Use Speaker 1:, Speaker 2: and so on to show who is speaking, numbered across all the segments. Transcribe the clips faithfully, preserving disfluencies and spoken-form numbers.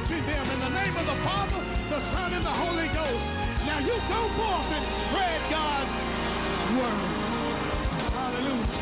Speaker 1: teaching them in the name of the Father, the Son, and the Holy Ghost. Now you go forth and spread God's word. Hallelujah.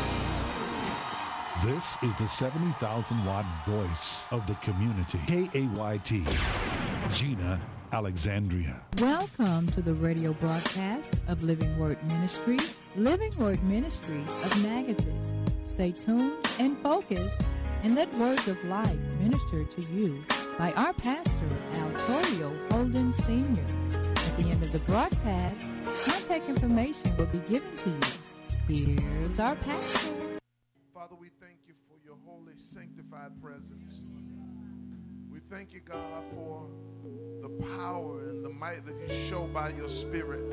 Speaker 2: This is the seventy thousand watt voice of the community. K A Y T, Gina Alexandria.
Speaker 3: Welcome to the radio broadcast of Living Word Ministries, Living Word Ministries of Magatis. Stay tuned and focused, and let words of life minister to you by our pastor, Altorio Holden Senior At the end of the broadcast, contact information will be given to you. Here's our pastor.
Speaker 4: Father, we thank you for your holy, sanctified presence. We thank you, God, for the power and the might that you show by your Spirit.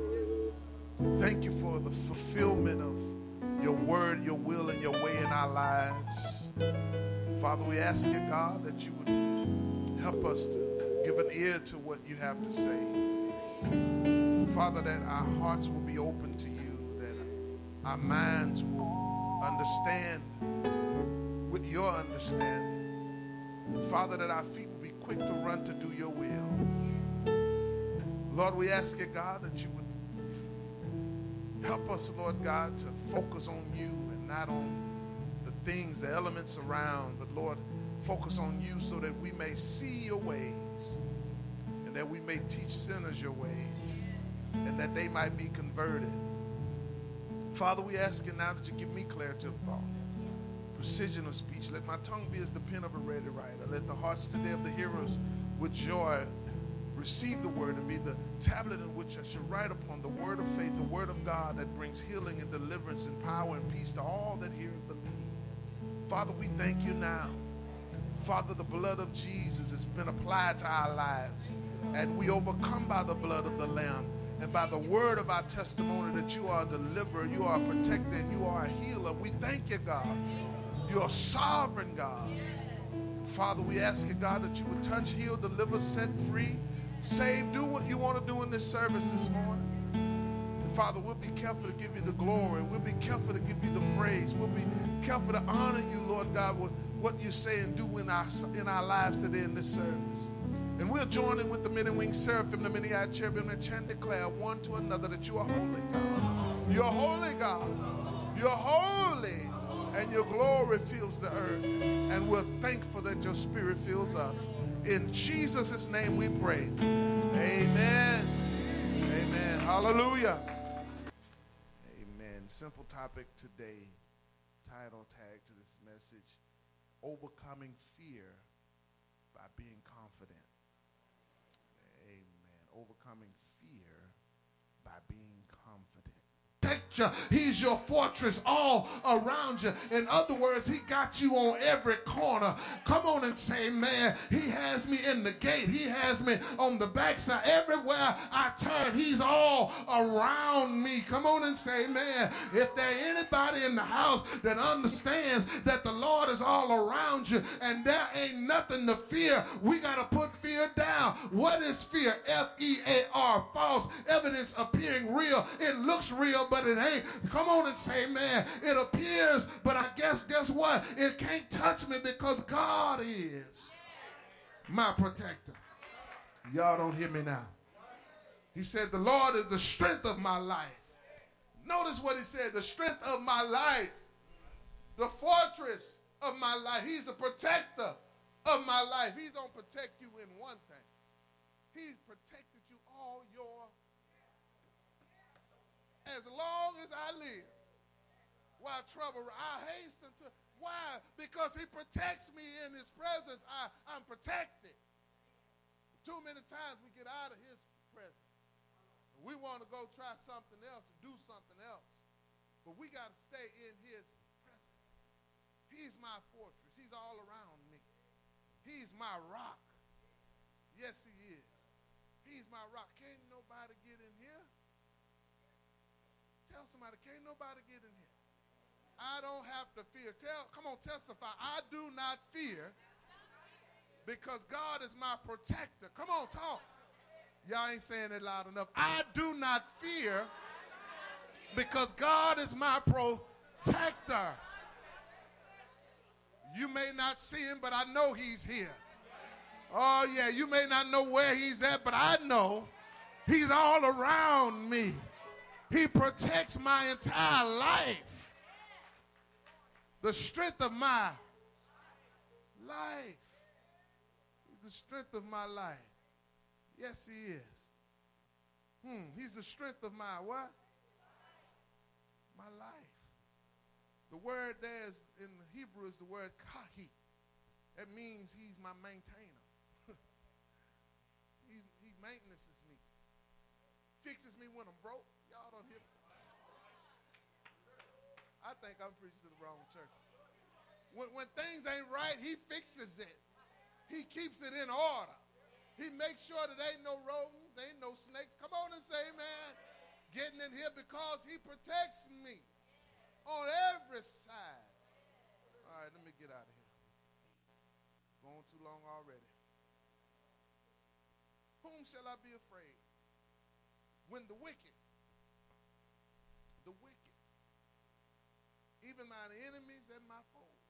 Speaker 4: Thank you for the fulfillment of your word, your will, and your way in our lives. Father, we ask you, God, that you would help us to give an ear to what you have to say. Father, that our hearts will be open to you, that our minds will understand with your understanding. Father, that our feet will be quick to run to do your will. Lord, we ask you, God, that you would help us, Lord God, to focus on you and not on the things, the elements around, but Lord, focus on you so that we may see your ways and that we may teach sinners your ways and that they might be converted. Father, we ask you now that you give me clarity of thought, precision of speech. Let my tongue be as the pen of a ready writer. Let the hearts today of the hearers with joy receive the word and be the tablet in which I should write upon the word of faith, the word of God that brings healing and deliverance and power and peace to all that hear and believe. Father, we thank you now. Father, the blood of Jesus has been applied to our lives, and we overcome by the blood of the Lamb and by the word of our testimony that you are a deliverer, you are a protector, and you are a healer. We thank you, God. You are sovereign, God. Father, we ask you, God, that you would touch, heal, deliver, set free, save, do what you want to do in this service this morning. And Father, we'll be careful to give you the glory. We'll be careful to give you the praise. We'll be careful to honor you, Lord God, with what you say and do in our, in our lives today in this service. And we'll join in with the men and winged seraphim, the many-eyed cherubim, and chant declare one to another that you are holy, God. You're holy, God. You're holy, and your glory fills the earth. And we're thankful that your spirit fills us. In Jesus' name we pray. Amen. Amen. Hallelujah. Amen. Simple topic today. Title tag to this message: Overcoming Fear by Being Confident. Amen. Overcoming fear by being confident. He's your fortress all around you. In other words, he got you on every corner. Come on and say, man, he has me in the gate. He has me on the backside. Everywhere I turn, he's all around me. Come on and say, man, if there anybody in the house that understands that the Lord is all around you and there ain't nothing to fear, we got to put fear down. What is fear? F E A R, false evidence appearing real. It looks real, but it ain't. Come on and say, man, it appears, but I guess, guess what? It can't touch me because God is my protector. Y'all don't hear me now. He said, the Lord is the strength of my life. Notice what he said, the strength of my life, the fortress of my life. He's the protector of my life. He's going to protect you in one thing. He's protected you all your as long as I live. While trouble, I hasten to. Why? Because he protects me in his presence. I, I'm protected. Too many times we get out of his presence. We want to go try something else and do something else. But we got to stay in his presence. He's my fortress. He's all around me. He's my rock. Yes, he is. He's my rock. Can't nobody get in here? Tell somebody, can't nobody get in here. I don't have to fear. Tell, come on, testify. I do not fear because God is my protector. Come on, talk. Y'all ain't saying it loud enough. I do not fear because God is my protector. You may not see him, but I know he's here. Oh, yeah, you may not know where he's at, but I know he's all around me. He protects my entire life. The strength of my life. He's the strength of my life. Yes, he is. Hmm, he's the strength of my what? My life. The word there is, in the Hebrew is the word kahi. That means he's my maintainer. he, he maintenances me. Fixes me when I'm broke. Y'all don't hear me. I think I'm preaching to the wrong church. When, when things ain't right, he fixes it. He keeps it in order. He makes sure that ain't no rodents, ain't no snakes. Come on and say, man, getting in here because he protects me on every side. All right, let me get out of here. Going too long already. Whom shall I be afraid? When the wicked, the wicked, even mine enemies and my foes.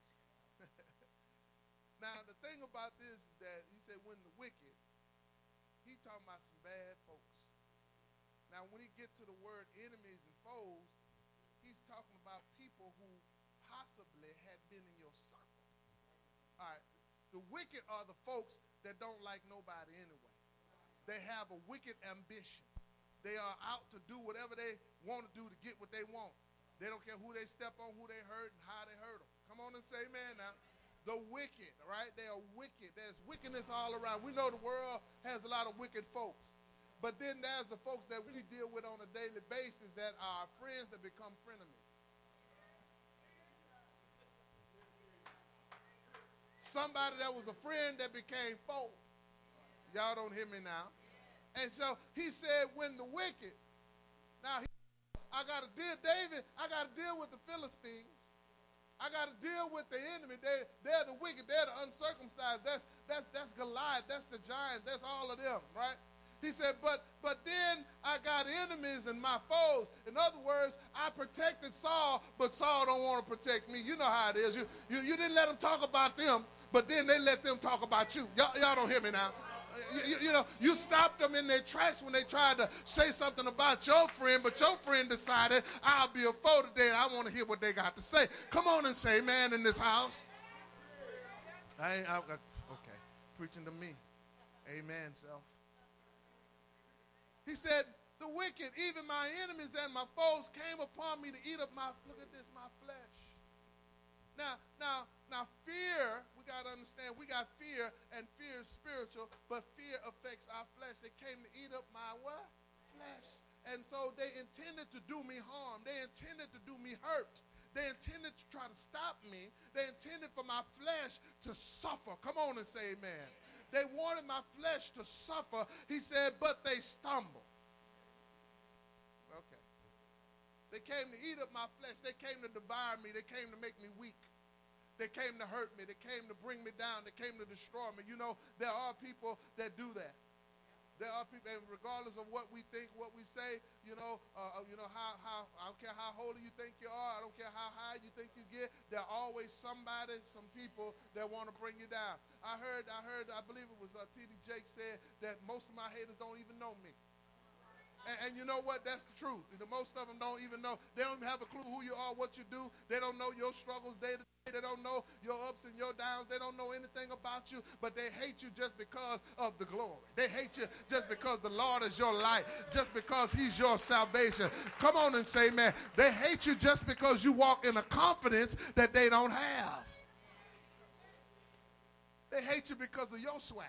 Speaker 4: Now, the thing about this is that he said when the wicked, he talking about some bad folks. Now, when he get to the word enemies and foes, he's talking about people who possibly had been in your circle. All right. The wicked are the folks that don't like nobody anyway. They have a wicked ambition. They are out to do whatever they want to do to get what they want. They don't care who they step on, who they hurt, and how they hurt them. Come on and say amen now. The wicked, right? They are wicked. There's wickedness all around. We know the world has a lot of wicked folks. But then there's the folks that we deal with on a daily basis that are friends that become frenemies. Somebody that was a friend that became foe. Y'all don't hear me now. And so he said, when the wicked, now he, I got to deal, David, I got to deal with the Philistines. I got to deal with the enemy. They, they're the wicked. They're the uncircumcised. That's, that's, that's Goliath. That's the giant. That's all of them, right? He said, but, but then I got enemies and my foes. In other words, I protected Saul, but Saul don't want to protect me. You know how it is. You, you, you didn't let them talk about them, but then they let them talk about you. Y'all, y'all don't hear me now. You, you, you know, you stopped them in their tracks when they tried to say something about your friend, but your friend decided, I'll be a foe today, and I want to hear what they got to say. Come on and say, man, in this house. I ain't, I, okay, preaching to me. Amen, self. He said, the wicked, even my enemies and my foes, came upon me to eat up my, look at this, my flesh. Now, now, now fear, we got to understand, we got fear, and fear is spiritual, but fear affects our flesh. They came to eat up my what? Flesh. And so they intended to do me harm. They intended to do me hurt. They intended to try to stop me. They intended for my flesh to suffer. Come on and say amen. They wanted my flesh to suffer. He said, but they stumbled. Okay. They came to eat up my flesh. They came to devour me. They came to make me weak. They came to hurt me. They came to bring me down. They came to destroy me. You know, there are people that do that. There are people, and regardless of what we think, what we say, you know, uh, you know how, how, I don't care how holy you think you are. I don't care how high you think you get. There are always somebody, some people that want to bring you down. I heard, I heard, I believe it was uh, T D Jakes said that most of my haters don't even know me. And, and you know what? That's the truth. The most of them don't even know. They don't even have a clue who you are, what you do. They don't know your struggles day to day. They don't know your ups and your downs. They don't know anything about you, but they hate you just because of the glory. They hate you just because the Lord is your light, just because he's your salvation. Come on and say, man, they hate you just because you walk in a confidence that they don't have. They hate you because of your swagger.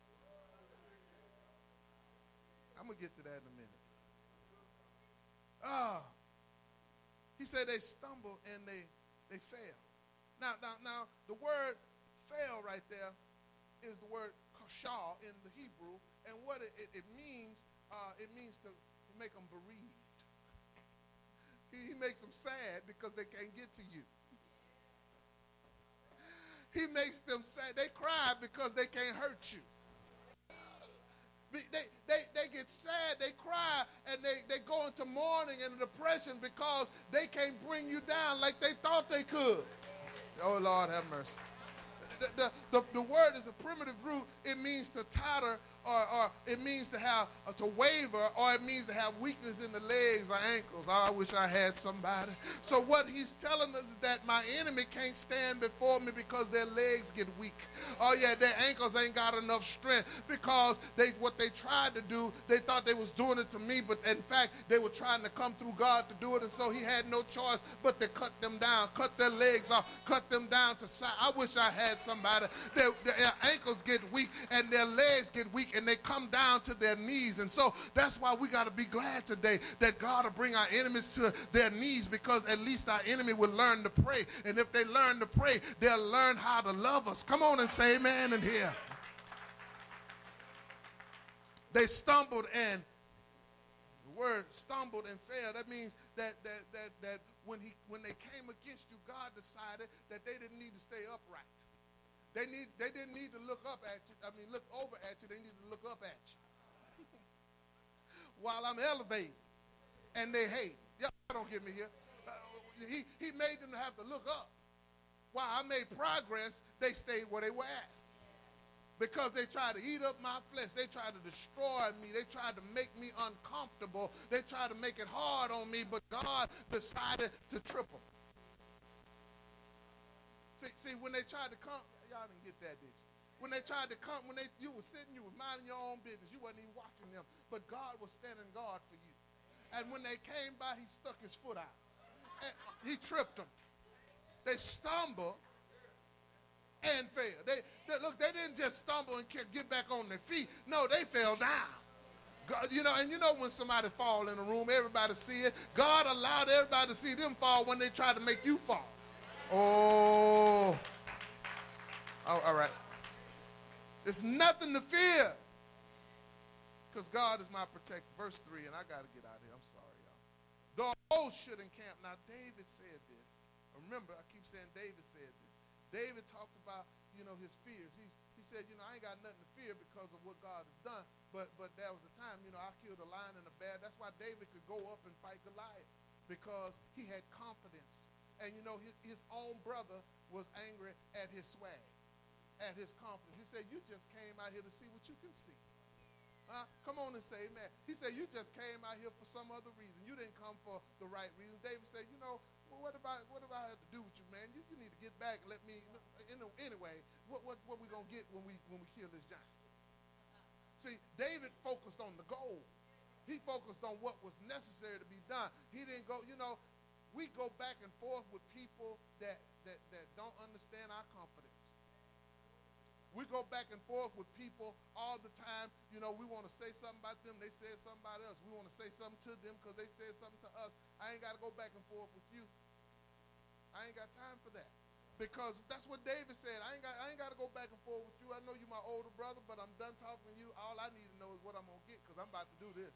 Speaker 4: I'm going to get to that in a minute. Ah, uh, he said they stumbled and they, they failed. Now, now, now, the word fail right there is the word kashal in the Hebrew, and what it, it, it means, uh, it means to make them bereaved. He, he makes them sad because they can't get to you. He makes them sad. They cry because they can't hurt you. They, they, they get sad, they cry, and they, they go into mourning and depression because they can't bring you down like they thought they could. Oh, Lord, have mercy. the, the, the, the word is a primitive root. It means to totter, or, or it means to have, uh, to waver, or it means to have weakness in the legs or ankles. Oh, I wish I had somebody. So what he's telling us is that my enemy can't stand before me because their legs get weak. Oh yeah, their ankles ain't got enough strength because they what they tried to do, they thought they was doing it to me, but in fact, they were trying to come through God to do it, and so he had no choice but to cut them down, cut their legs off, cut them down to size. I wish I had somebody. Their, their ankles get weak and their legs get weak and they come down to their knees, and so that's why we got to be glad today that God will bring our enemies to their knees, because at least our enemy will learn to pray, and if they learn to pray, they'll learn how to love us. Come on and say amen in here. They stumbled, and the word stumbled and fell. That means that that that that when he when they came against you, God decided that they didn't need to stay upright. They need they didn't need to look up at you. I mean, look over at you. They needed to look up at you. While I'm elevating, and they hate. Y'all don't get me here. Uh, he he made them have to look up. While I made progress, they stayed where they were at. Because they tried to eat up my flesh. They tried to destroy me. They tried to make me uncomfortable. They tried to make it hard on me, but God decided to triple. See, see, when they tried to come, y'all didn't get that, did you? When they tried to come, when they you were sitting, you were minding your own business. You wasn't even watching them, but God was standing guard for you. And when they came by, he stuck his foot out. And he tripped them. They stumbled and fell. They, they look, they didn't just stumble and get back on their feet. No, they fell down. God, you know, and you know when somebody fall in a room, everybody see it. God allowed everybody to see them fall when they tried to make you fall. Oh, oh all right. There's nothing to fear, because God is my protector. Verse three, and I got to get out of here. I'm sorry, y'all. The host should encamp. Now, David said this. Remember, I keep saying David said this. David talked about, you know, his fears. He's, he said, you know, I ain't got nothing to fear because of what God has done. But but there was a time, you know, I killed a lion and a bear. That's why David could go up and fight Goliath, because he had confidence. And, you know, his, his own brother was angry at his swag, at his confidence. He said, you just came out here to see what you can see. Uh, come on and say amen. He said, you just came out here for some other reason. You didn't come for the right reason. David said, you know, well, what about what about I have to do with you, man? You, you need to get back and let me. Anyway, what what what we gonna get when we when we kill this giant? See, David focused on the goal. He focused on what was necessary to be done. He didn't go. You know, we go back and forth with people that that that don't understand our confidence. We go back and forth with people all the time. You know, we want to say something about them. They said something about us. We want to say something to them because they said something to us. I ain't got to go back and forth with you. I ain't got time for that. Because that's what David said. I ain't got I ain't got to go back and forth with you. I know you're my older brother, but I'm done talking to you. All I need to know is what I'm going to get, because I'm about to do this.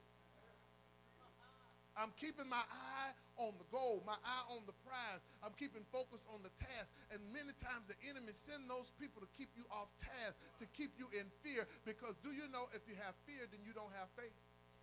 Speaker 4: I'm keeping my eye on the goal, my eye on the prize. I'm keeping focus on the task. And many times the enemy send those people to keep you off task, to keep you in fear. Because do you know, if you have fear, then you don't have faith.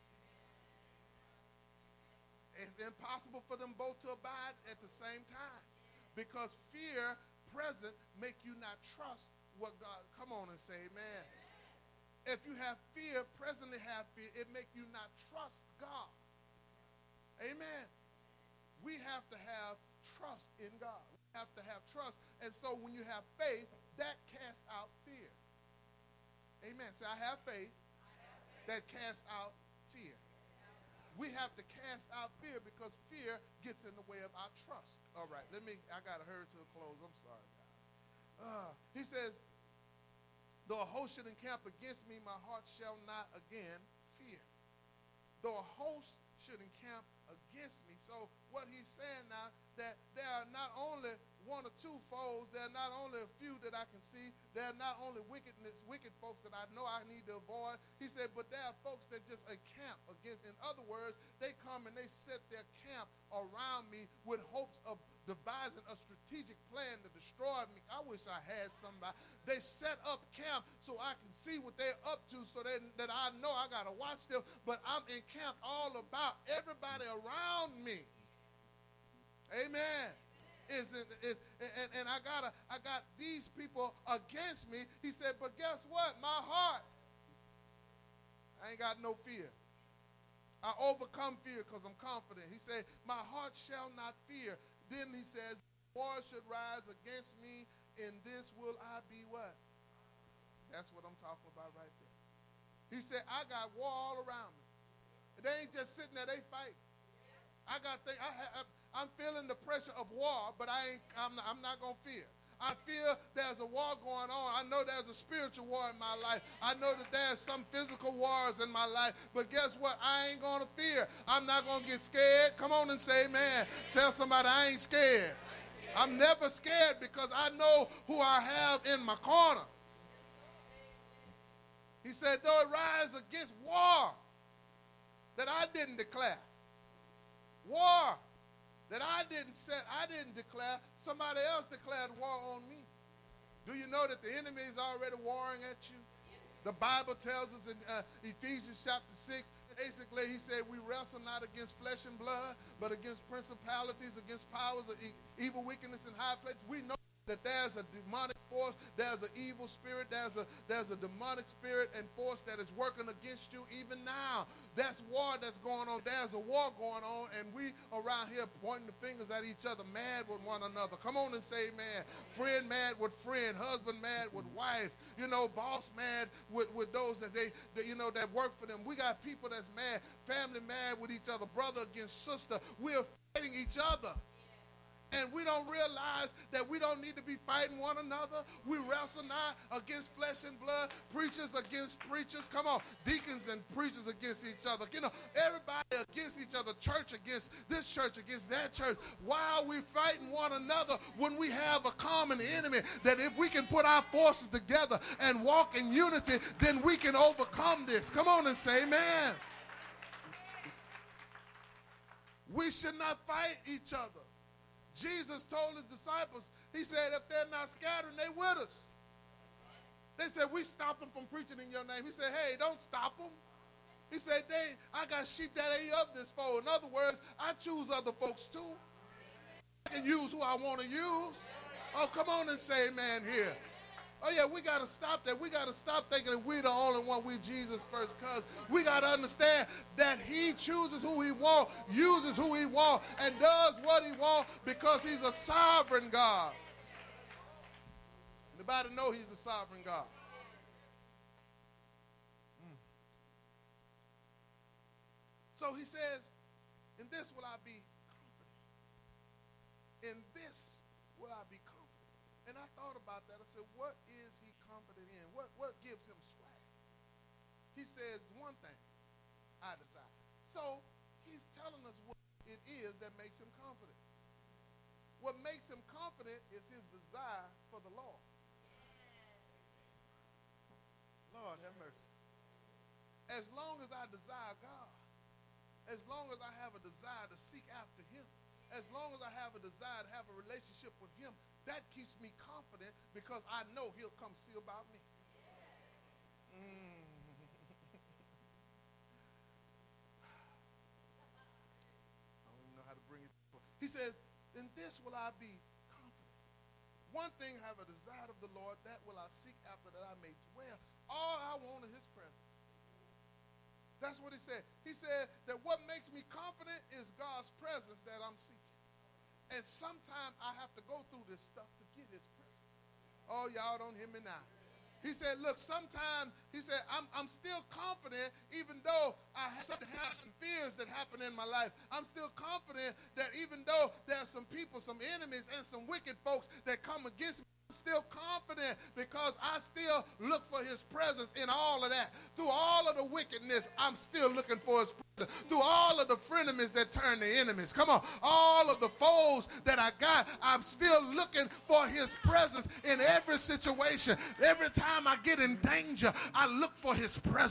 Speaker 4: It's impossible for them both to abide at the same time. Because fear present make you not trust what God, come on and say amen. If you have fear, presently have fear, it make you not trust God. Amen. We have to have trust in God. We have to have trust. And so when you have faith, that casts out fear. Amen. Say, I have faith, I have faith. That casts out fear. We have to cast out fear, because fear gets in the way of our trust. All right, let me, I got to hurry to a close. I'm sorry, guys. Uh, he says, though a host should encamp against me, my heart shall not again fear. Though a host should encamp against me. So what he's saying now, that there are not only one or two foes, there are not only a few that I can see, there are not only wickedness, wicked folks that I know I need to avoid. He said, but there are folks that just encamp against. In other words, they come and they set their camp around me with hopes of devising a strategic plan to destroy me. I wish I had somebody. They set up camp so I can see what they're up to, so that, that I know I got to watch them, but I'm encamped all about everybody around me. Amen. isn't, is, and, and I got I got these people against me. He said, but guess what? My heart, I ain't got no fear. I overcome fear because I'm confident. He said, my heart shall not fear. Then he says, war should rise against me. In this will I be what? That's what I'm talking about right there. He said, I got war all around me. They ain't just sitting there, they fight. I got things, I have, I'm feeling the pressure of war, but I ain't, I'm not, I'm not going to fear. I feel there's a war going on. I know there's a spiritual war in my life. I know that there's some physical wars in my life. But guess what? I ain't going to fear. I'm not going to get scared. Come on and say amen. Tell somebody I ain't scared. I'm never scared because I know who I have in my corner. He said, though it rise against war that I didn't declare. War that I didn't set, I didn't declare, somebody else declared war on me. Do you know that the enemy is already warring at you? The Bible tells us in uh, Ephesians chapter six, basically he said we wrestle not against flesh and blood, but against principalities, against powers of e evil wickedness in high places. We know that there's a demonic force, there's an evil spirit, there's a, there's a demonic spirit and force that is working against you even now. That's war that's going on. There's a war going on, and we around here pointing the fingers at each other, mad with one another. Come on and say amen. Friend mad with friend, husband mad with wife, you know, boss mad with, with those that they, that, you know, that work for them. We got people that's mad, family mad with each other, brother against sister. We're fighting each other. And we don't realize that we don't need to be fighting one another. We wrestle not against flesh and blood, preachers against preachers. Come on, deacons and preachers against each other. You know, everybody against each other, church against this church, against that church. Why are we fighting one another when we have a common enemy? That if we can put our forces together and walk in unity, then we can overcome this. Come on and say amen. We should not fight each other. Jesus told his disciples, he said, if they're not scattering, they with us. They said, we stopped them from preaching in your name. He said, hey, don't stop them. He said, they, I got sheep that ain't of this fold. In other words, I choose other folks too. I can use who I want to use. Oh, come on and say amen here. Oh, yeah, we got to stop that. We got to stop thinking that we're the only one, we Jesus first, because we got to understand that he chooses who he wants, uses who he wants, and does what he wants because he's a sovereign God. Anybody know he's a sovereign God? Mm. So he says, in this will I be confident. In this will I be confident. And I thought about that. I said, what is he confident in? What, what gives him swag? He says, one thing, I desire. So he's telling us what it is that makes him confident. What makes him confident is his desire for the Lord. Lord have mercy. As long as I desire God, as long as I have a desire to seek after him, as long as I have a desire to have a relationship with him, that keeps me confident because I know he'll come see about me. Mm. I don't even know how to bring it. He says, in this will I be confident. One thing have a desire of the Lord, that will I seek after, that I may dwell. All I want is his presence. That's what he said. He said that what makes me confident is God's presence that I'm seeking. And sometimes I have to go through this stuff to get his presence. Oh, y'all don't hear me now. He said, look, sometimes, he said, I'm, I'm still confident even though I have some fears that happen in my life. I'm still confident that even though there's some people, some enemies, and some wicked folks that come against me, I'm still confident because I still look for his presence in all of that. Through all of the wickedness, I'm still looking for his presence. Through all of the frenemies that turn to enemies. Come on. All of the foes that I got, I'm still looking for his presence in every situation. Every time I get in danger, I look for his presence.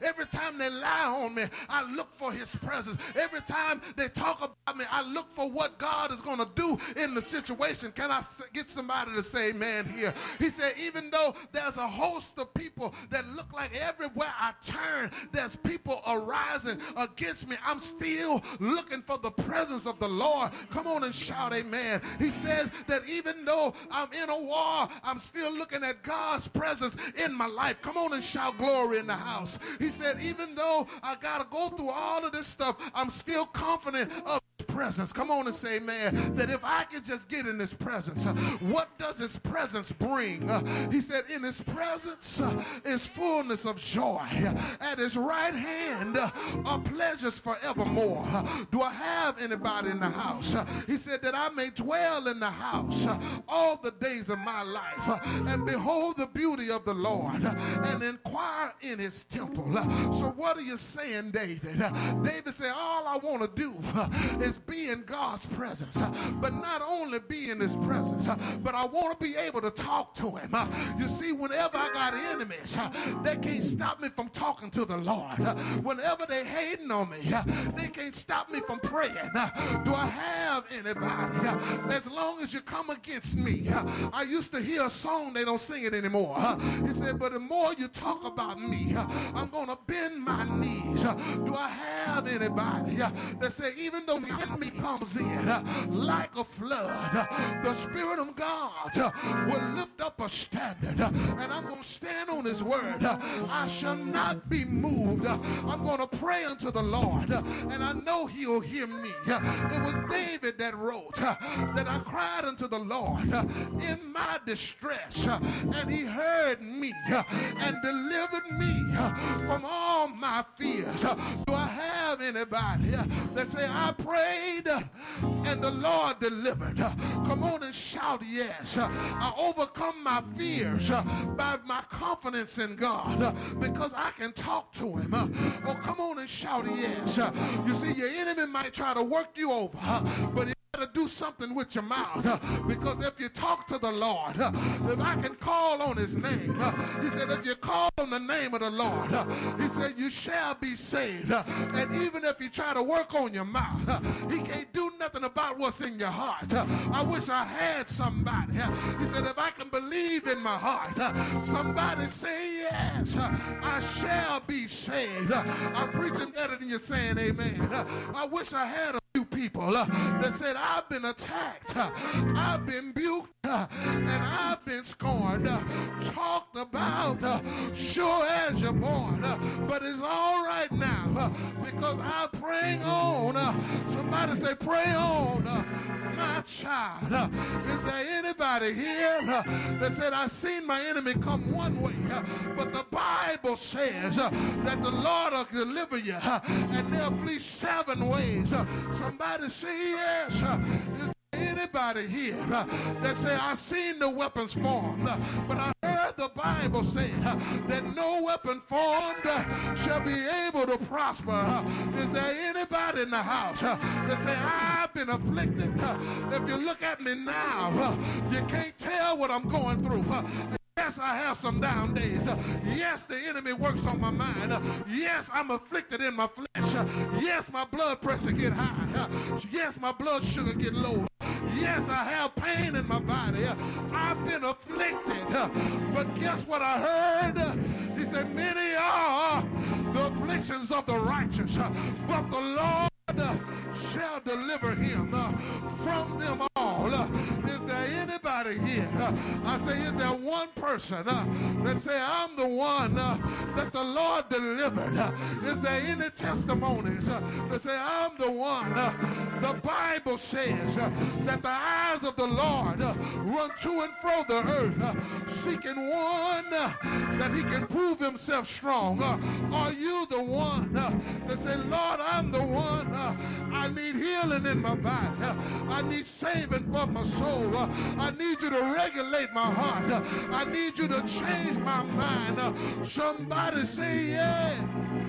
Speaker 4: Every time they lie on me, I look for his presence. Every time they talk about me, I look for what God is going to do in the situation. Can I get somebody to say amen here? He said, even though there's a host of people that look like everywhere I turn, there's people arising against me, I'm still looking for the presence of the Lord. Come on and shout amen. He says that even though I'm in a war, I'm still looking at God's presence in my life. Come on and shout glory in the house. He said, even though I got to go through all of this stuff, I'm still confident of presence. Come on and say amen. That if I could just get in his presence, uh, what does his presence bring? Uh, he said, in his presence uh, is fullness of joy. At his right hand uh, are pleasures forevermore. Uh, do I have anybody in the house? Uh, he said that I may dwell in the house uh, all the days of my life uh, and behold the beauty of the Lord uh, and inquire in his temple. Uh, so what are you saying, David? Uh, David said, all I want to do uh, is be in God's presence, uh, but not only be in his presence, uh, but I want to be able to talk to him. Uh, you see, whenever I got enemies, uh, they can't stop me from talking to the Lord. Uh, whenever they hating on me, uh, they can't stop me from praying. Uh, do I have anybody? Uh, as long as you come against me, uh, I used to hear a song, they don't sing it anymore. Uh, he said, but the more you talk about me, uh, I'm going to bend my knees. Uh, do I have anybody uh, that say, even though the enemy comes in uh, like a flood, uh, the Spirit of God uh, will lift up a standard, uh, and I'm going to stand on his word. Uh, I shall not be moved. Uh, I'm going to pray unto the Lord, uh, and I know he'll hear me. Uh, it was David that wrote uh, that I cried unto the Lord uh, in my distress, uh, and he heard me uh, and delivered me uh, from all my fears. Uh, do I have anybody uh, that say, I prayed uh, and the Lord delivered? Uh, come on and shout yes. Uh, I overcome my fears uh, by my confidence in God uh, because I can talk to him. Uh, oh, come on and shout yes. Uh, you see, your enemy might try to work you over, uh, but to do something with your mouth, uh, because if you talk to the Lord, uh, if I can call on his name, uh, he said, if you call on the name of the Lord, uh, he said, you shall be saved. Uh, and even if you try to work on your mouth, uh, he can't do nothing about what's in your heart. Uh, I wish I had somebody. Uh, he said, if I can believe in my heart, uh, somebody say yes, uh, I shall be saved. Uh, I'm preaching better than you're saying amen. Uh, I wish I had a few people uh, that said, I've been attacked, uh, I've been buked, uh, and I've been scorned, uh, talked about, uh, sure as you're born, uh, but it's all right now uh, because I'm praying on. Uh, somebody say, pray on, uh, my child. Uh, is there anybody here uh, that said, I've seen my enemy come one way, uh, but the Bible says uh, that the Lord will deliver you uh, and they'll flee seven ways. Uh, somebody say yes. Uh, is anybody here uh, that say, I've seen the weapons formed, uh, but I heard the Bible say uh, that no weapon formed uh, shall be able to prosper? Uh, is there anybody in the house uh, that say, I've been afflicted? Uh, if you look at me now, uh, you can't tell what I'm going through. Uh, Yes, I have some down days. Uh, yes, the enemy works on my mind. Uh, yes, I'm afflicted in my flesh. Uh, yes, my blood pressure get high. Uh, yes, my blood sugar get low. Yes, I have pain in my body. Uh, I've been afflicted. Uh, but guess what I heard? Uh, he said, many are the afflictions of the righteous, uh, but the Lord uh, shall deliver him uh, from them all. Uh, is there anybody here? Uh, I say, is there one person uh, that say, I'm the one uh, that the Lord delivered? Uh, is there any testimonies uh, that say, I'm the one? Uh, the Bible says uh, that the eyes of the Lord uh, run to and fro the earth, uh, seeking one uh, that he can prove himself strong. Uh, are you the one uh, that say, Lord, I'm the one? Uh, I need healing in my body. Uh, I need saving for my soul. Uh, I need you to regulate my heart. Uh, I need you to change my mind. Uh, somebody say yeah.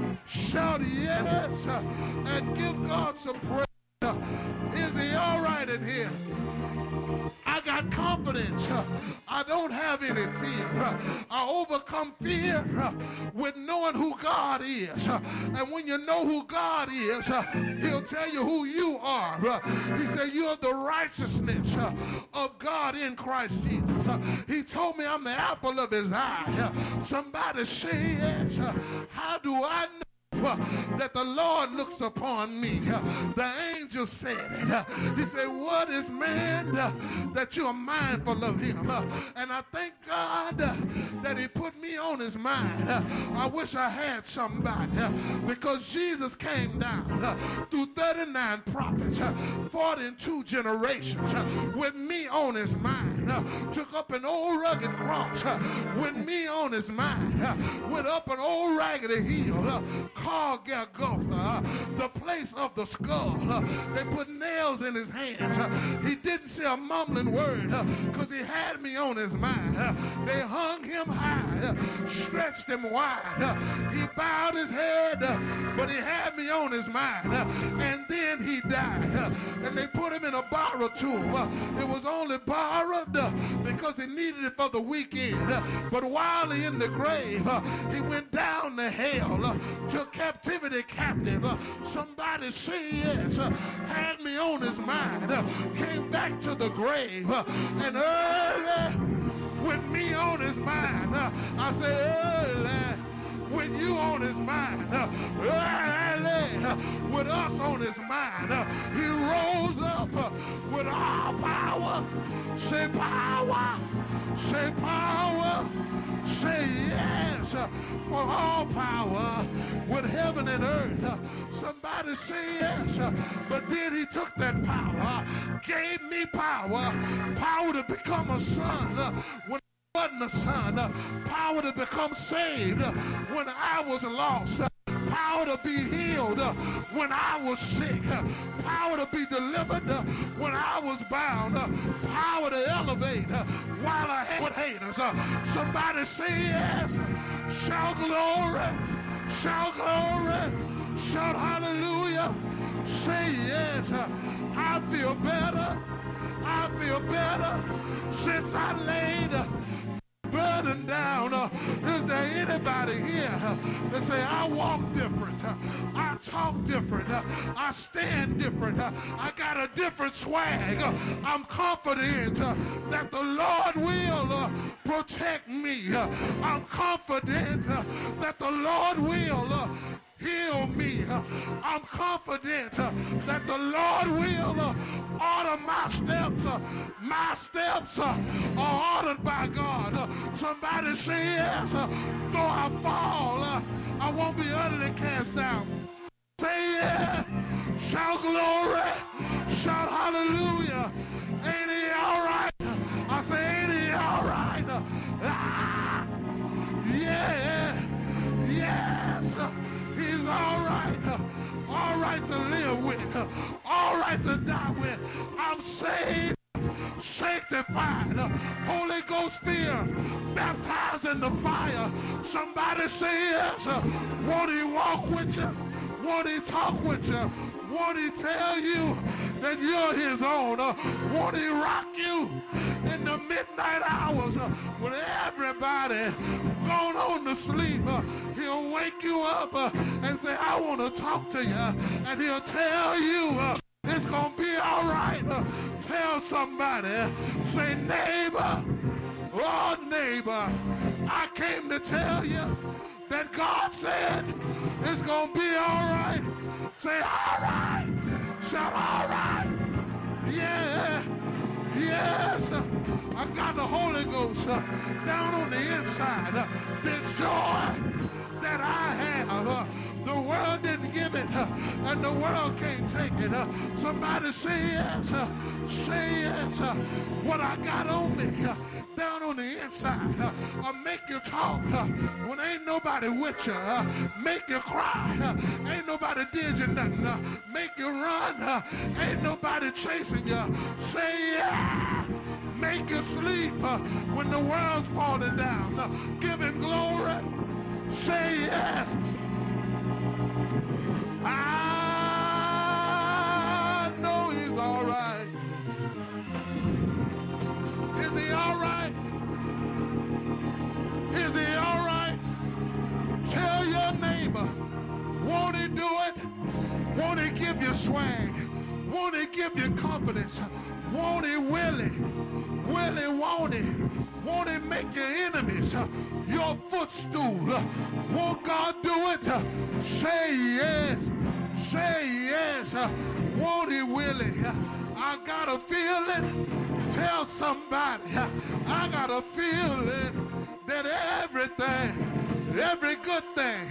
Speaker 4: Shout yes uh, and give God some praise. Uh, is he all right in here? I got got confidence. I don't have any fear. I overcome fear with knowing who God is. And when you know who God is, he'll tell you who you are. He said, you're the righteousness of God in Christ Jesus. He told me I'm the apple of his eye. Somebody say yes. How do I know that the Lord looks upon me? The angel said it. He said, what is man that you are mindful of him? And I thank God that he put me on his mind. I wish I had somebody, because Jesus came down through thirty-nine prophets, forty-two generations with me on his mind, took up an old rugged cross with me on his mind, went up an old raggedy hill called Golgotha, the place of the skull. They put nails in his hands. He didn't say a mumbling word because he had me on his mind. They hung him high, stretched him wide. He bowed his head, but he had me on his mind. And then he died. And they put him in a borrowed tomb. It was only borrowed because he needed it for the weekend. But while he in the grave, he went down to hell, took captivity captive. Somebody say yes. Had me on his mind. Came back to the grave. And early with me on his mind. I say early with you on his mind, early with us on his mind. He rose up with all power. Say power. Say power. Say yes for all power with heaven and earth. Somebody say yes. But then he took that power, gave me power, power to become a son when I wasn't a son, power to become saved when I was lost, power to be healed when I was sick, power to be delivered when I was bound, power to elevate while I had haters. Somebody say yes. Shout glory. Shout glory. Shout hallelujah. Say yes. I feel better. I feel better since I laid burden down. Uh, is there anybody here uh, that say, I walk different, uh, I talk different, uh, I stand different, uh, I got a different swag, uh, I'm confident uh, that the Lord will uh, protect me, uh, I'm confident uh, that the Lord will uh, heal me. Uh, I'm confident uh, that the Lord will uh, order my steps. Uh, my steps uh, are ordered by God. Uh, somebody say yes. Uh, though I fall, uh, I won't be utterly cast down. Say yeah. Shout glory. Shout hallelujah. Ain't he all right? I say, ain't he all right? Uh, ah, yeah. Yes. Uh, He's all right, all right to live with, all right to die with. I'm saved, sanctified, Holy Ghost filled, baptized in the fire. Somebody say yes. Won't he walk with you? Won't he talk with you? Won't he tell you that you're his own? Uh, won't he rock you in the midnight hours uh, when everybody gone on to sleep? Uh, he'll wake you up uh, and say, I want to talk to you. And he'll tell you uh, it's going to be all right. Uh, tell somebody, say, neighbor, oh neighbor, I came to tell you that God said it's going to be all right. Say, all right. Shout, all right. Yeah. Yes. I got the Holy Ghost uh, down on the inside. Uh, this joy that I have, uh, the world didn't give it, uh, and the world can't take it. Uh, somebody say yes. Uh, say yes. Uh, what I got on me. Uh, down on the inside, uh, uh, make you talk uh, when ain't nobody with you, uh, make you cry, uh, ain't nobody did you nothing, uh, make you run, uh, ain't nobody chasing you, say yeah, make you sleep uh, when the world's falling down, uh, give him glory, say yes. I know he's all right. Won't he do it? Won't he give you swag? Won't he give you confidence? Won't he, Willie? Willie, won't he? Won't he make your enemies your footstool? Won't God do it? Say yes. Say yes. Won't he, Willie? I got a feeling. Tell somebody. I got a feeling that everything, every good thing